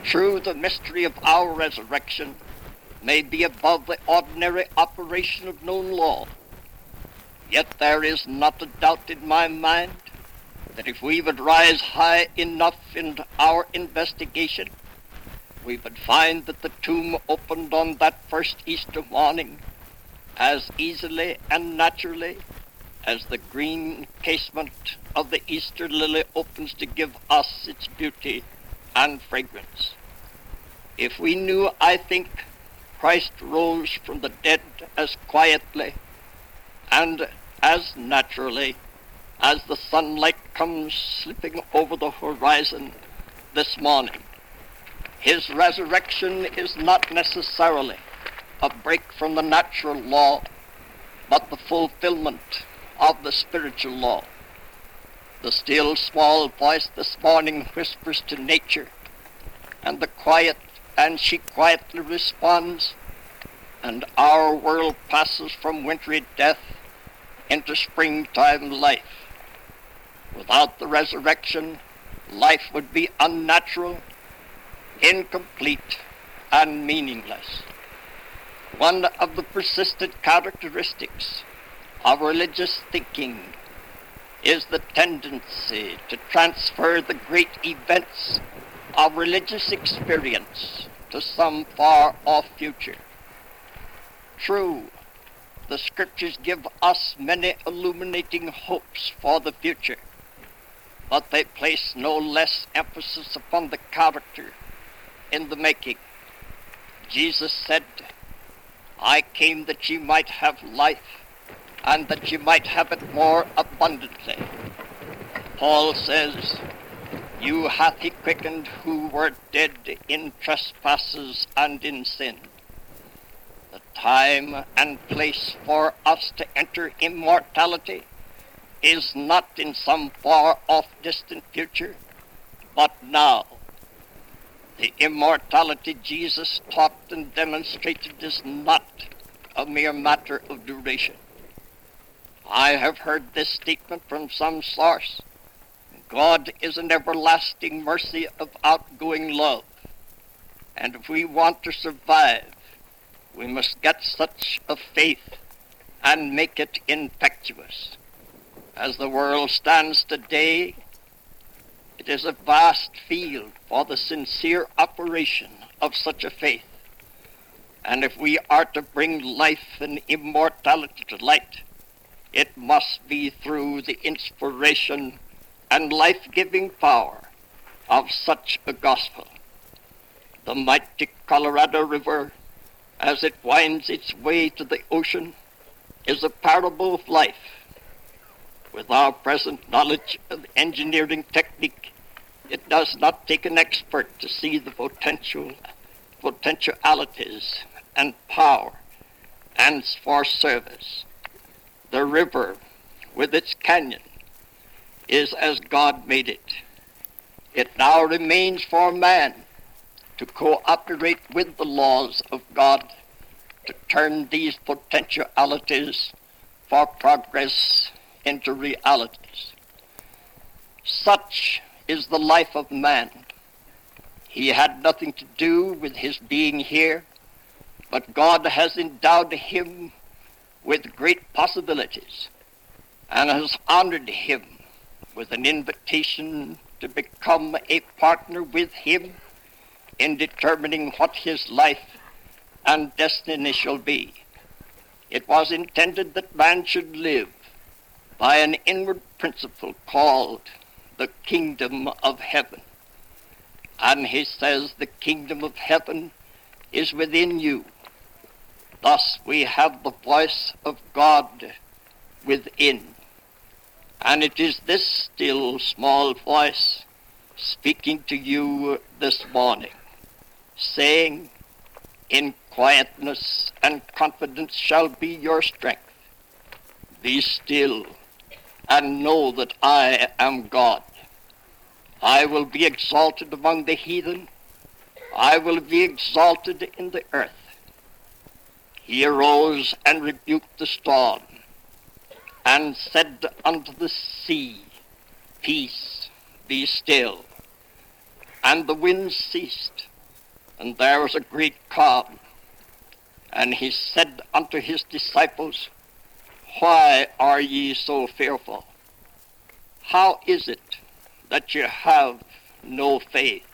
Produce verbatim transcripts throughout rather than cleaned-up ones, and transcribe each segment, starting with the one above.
True, the mystery of our resurrection may be above the ordinary operation of known law. Yet there is not a doubt in my mind that if we would rise high enough in our investigation, we would find that the tomb opened on that first Easter morning as easily and naturally as the green casement of the Easter lily opens to give us its beauty and fragrance. If we knew, I think, Christ rose from the dead as quietly and as naturally as the sunlight comes slipping over the horizon this morning, his resurrection is not necessarily a break from the natural law, but the fulfillment of the spiritual law. The still small voice this morning whispers to nature, and the quiet, and she quietly responds, and our world passes from wintry death into springtime life. Without the resurrection, life would be unnatural, incomplete, and meaningless. One of the persistent characteristics of religious thinking is the tendency to transfer the great events of religious experience to some far-off future. True, the scriptures give us many illuminating hopes for the future, but they place no less emphasis upon the character in the making. Jesus said, "I came that ye might have life, and that ye might have it more abundantly." Paul says, "You hath he quickened who were dead in trespasses and in sin." The time and place for us to enter immortality is not in some far-off distant future, but now. The immortality Jesus taught and demonstrated is not a mere matter of duration. I have heard this statement from some source: God is an everlasting mercy of outgoing love, and if we want to survive, we must get such a faith and make it infectious. As the world stands today, it is a vast field for the sincere operation of such a faith. And if we are to bring life and immortality to light, it must be through the inspiration and life-giving power of such a gospel. The mighty Colorado River, as it winds its way to the ocean, is a parable of life. With our present knowledge of engineering technique, it does not take an expert to see the potential, potentialities and power and for service. The river, with its canyon, is as God made it. It now remains for man to cooperate with the laws of God to turn these potentialities for progress into realities. Such is the life of man. He had nothing to do with his being here, but God has endowed him with great possibilities and has honored him with an invitation to become a partner with him in determining what his life and destiny shall be. It was intended that man should live by an inward principle called the kingdom of heaven. And he says the kingdom of heaven is within you. Thus we have the voice of God within. And it is this still small voice speaking to you this morning, saying, "In quietness and confidence shall be your strength. Be still and know that I am God. I will be exalted among the heathen. I will be exalted in the earth." He arose and rebuked the storm, and said unto the sea, "Peace, be still." And the wind ceased, And there was a great calm. And he said unto his disciples, Why are ye so fearful? How is it that ye have no faith?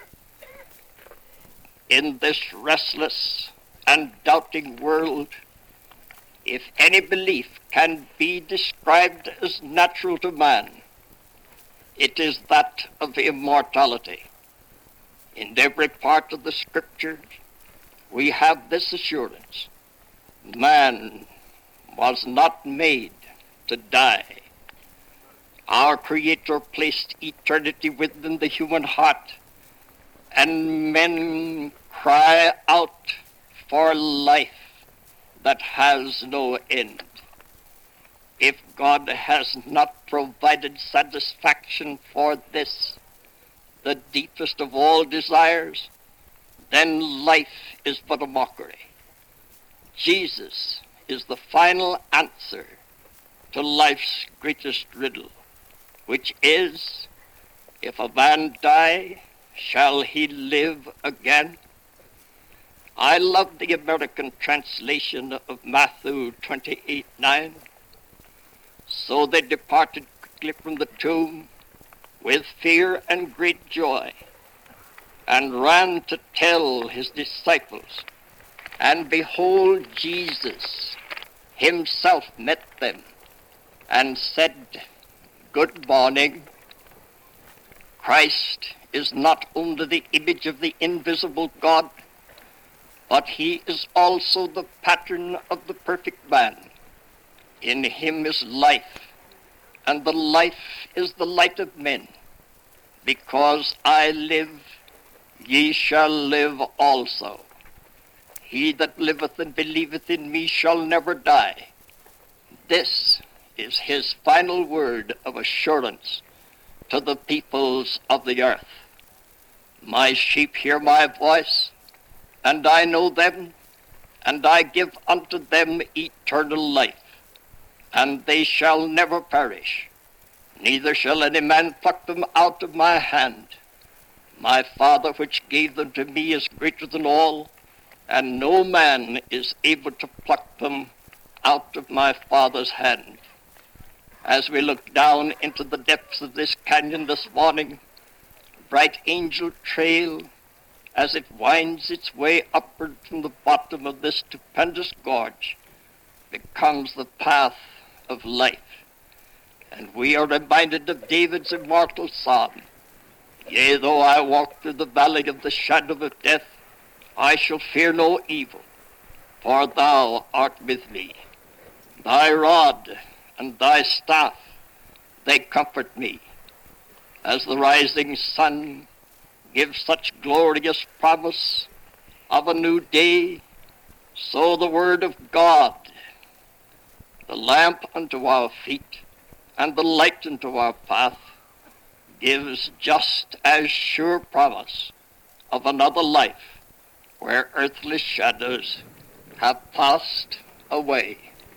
In this restless and doubting world, if any belief can be described as natural to man, it is that of immortality. In every part of the Scriptures, we have this assurance: man was not made to die. Our Creator placed eternity within the human heart, and men cry out for life that has no end. If God has not provided satisfaction for this, the deepest of all desires, then life is but a mockery. Jesus is the final answer to life's greatest riddle, which is, if a man die, shall he live again? I love the American translation of Matthew twenty-eight nine. So they departed quickly from the tomb with fear and great joy, and ran to tell his disciples. And behold, Jesus himself met them, and said, Good morning. Christ is not only the image of the invisible God, but he is also the pattern of the perfect man. In him is life, and the life is the light of men. Because I live, ye shall live also. He that liveth and believeth in me shall never die. This is his final word of assurance to the peoples of the earth. My sheep hear my voice, and I know them, and I give unto them eternal life, and they shall never perish, neither shall any man pluck them out of my hand. My Father which gave them to me is greater than all, and no man is able to pluck them out of my Father's hand. As we look down into the depths of this canyon this morning, Bright Angel Trail, as it winds its way upward from the bottom of this stupendous gorge, becomes the path of life. And we are reminded of David's immortal psalm, Yea, though I walk through the valley of the shadow of death, I shall fear no evil, for thou art with me. Thy rod and thy staff, they comfort me. As the rising sun gives such glorious promise of a new day, so the word of God, the lamp unto our feet and the light unto our path, gives just as sure promise of another life where earthly shadows have passed away.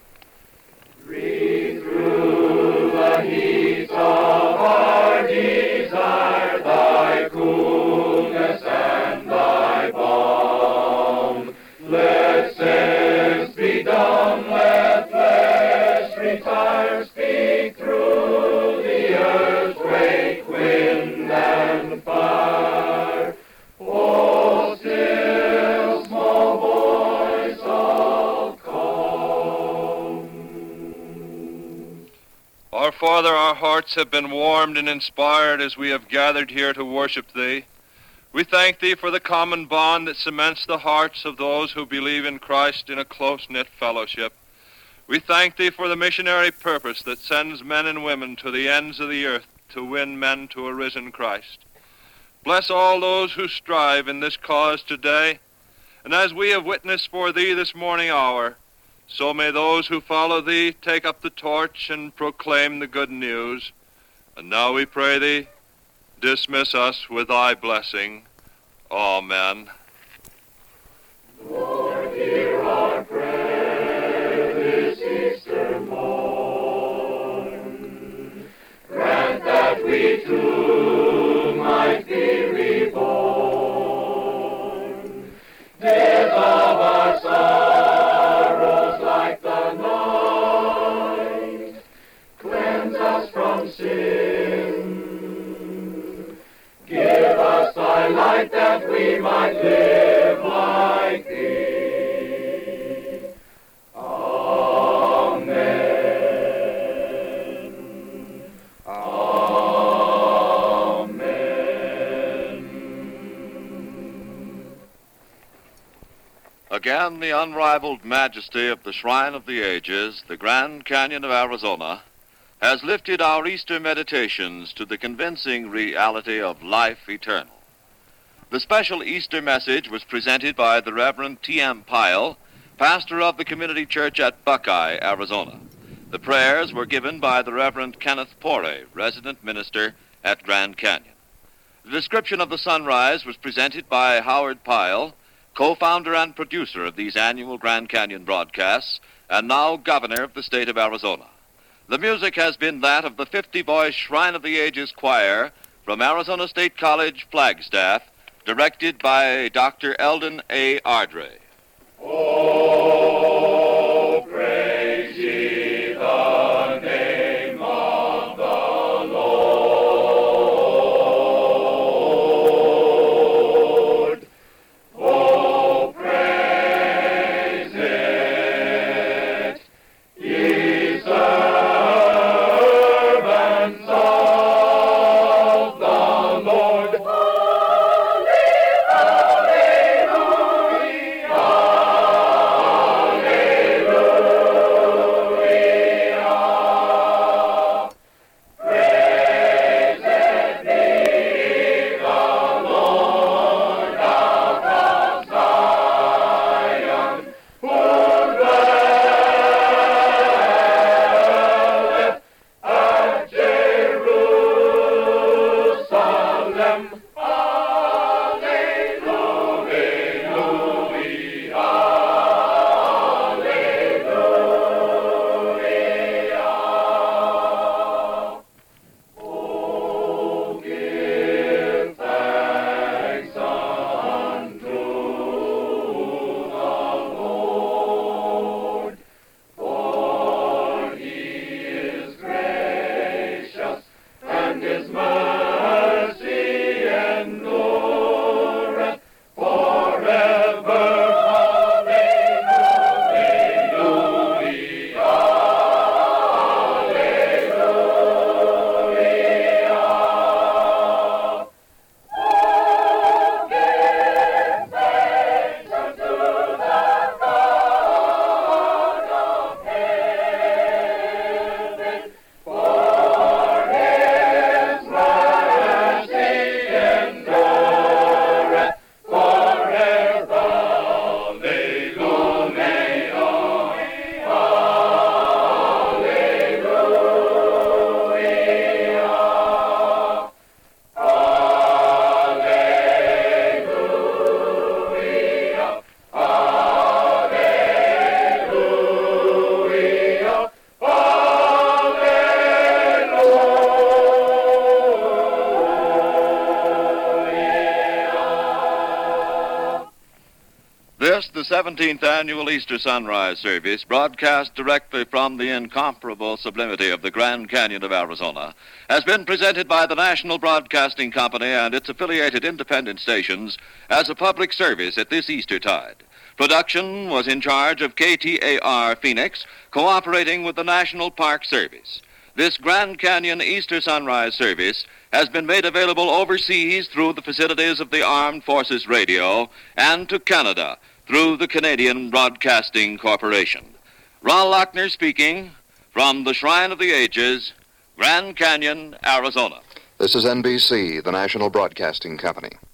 Breathe through the heat of our desire thy coolness and thy balm. Let sense be dumb, let flesh retire, speak through the earthquake, wind and fire. O still small voice of calm. Our Father, our hearts have been warmed and inspired as we have gathered here to worship Thee. We thank Thee for the common bond that cements the hearts of those who believe in Christ in a close-knit fellowship. We thank Thee for the missionary purpose that sends men and women to the ends of the earth to win men to a risen Christ. Bless all those who strive in this cause today, and as we have witnessed for Thee this morning hour, so may those who follow Thee take up the torch and proclaim the good news. And now we pray Thee, dismiss us with Thy blessing. Amen. Lord, hear our prayer this Easter morn. Grant that we too might be reborn. again, the unrivaled majesty of the Shrine of the Ages, the Grand Canyon of Arizona, has lifted our Easter meditations to the convincing reality of life eternal. The special Easter message was presented by the Reverend T M Pyle, pastor of the Community Church at Buckeye, Arizona. The prayers were given by the Reverend Kenneth Porey, resident minister at Grand Canyon. The description of the sunrise was presented by Howard Pyle, co-founder and producer of these annual Grand Canyon broadcasts, and now governor of the state of Arizona. The music has been that of the fifty-voice Shrine of the Ages Choir from Arizona State College, Flagstaff, directed by Doctor Eldon A. Ardrey. Oh, praise ye the name of the Lord. Oh, praise it, ye servants of the Lord. This, the seventeenth Annual Easter Sunrise Service, broadcast directly from the incomparable sublimity of the Grand Canyon of Arizona, has been presented by the National Broadcasting Company and its affiliated independent stations as a public service at this Eastertide. Production was in charge of K T A R Phoenix, cooperating with the National Park Service. This Grand Canyon Easter Sunrise Service has been made available overseas through the facilities of the Armed Forces Radio and to Canada through the Canadian Broadcasting Corporation. Ron Lochner speaking from the Shrine of the Ages, Grand Canyon, Arizona. This is N B C, the National Broadcasting Company.